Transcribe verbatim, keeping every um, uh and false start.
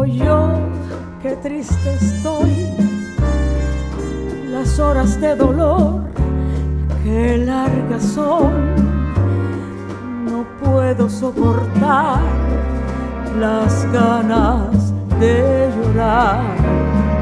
digo yo, qué triste estoy, las horas de dolor, qué largas son, no puedo soportar las ganas de llorar.